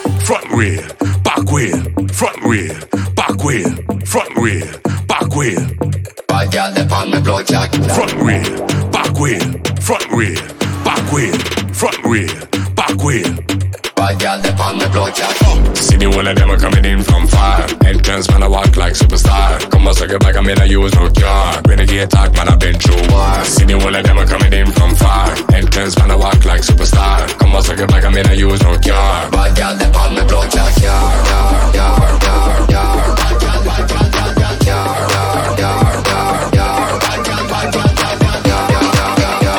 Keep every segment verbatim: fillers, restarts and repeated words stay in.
front wheel, back wheel, front wheel, back wheel, front wheel, back wheel. Bad girl dey on me blow jack. Front wheel, back wheel, front wheel, back wheel, front wheel, back wheel. Bad girl dey on me blow jack. See the whole of them are coming in from far. Entrance man I walk like superstar. Come on, suck it back, I'm in a use no car. Renegade talk man I been through war. See the whole of them are coming in from far. Entrance man I walk like superstar. Come on, suck it back, I'm in a use no car. Bad girl dey on me blow jack. Yar yar yar yar yar. Bad girl, bad girl, bad girl. Yar yar yar yar yar. Bad girl, bad girl, bad girl. Yar yar yar yar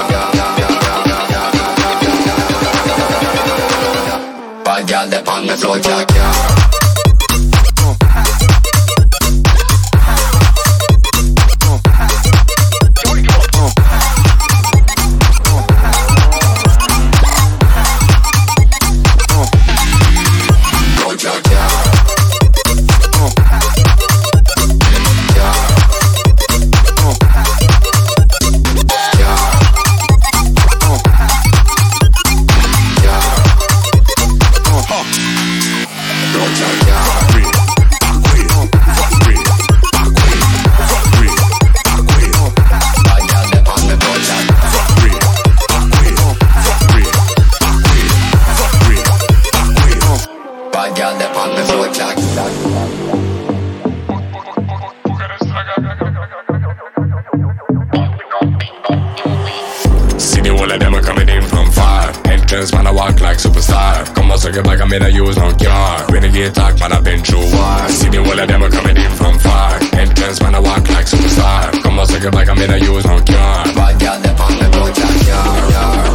yar. Bad girl dey on me blow jack. Man, I walk like superstar. Come on, suck it back, I'm in a use no car. Renegade talk, man, I been through war. See the whole of them are coming in from far. Entrance, man, I walk like superstar. Come on, suck it back, I'm in a use no car. Bad girl, they on me blow jack, yar, yar.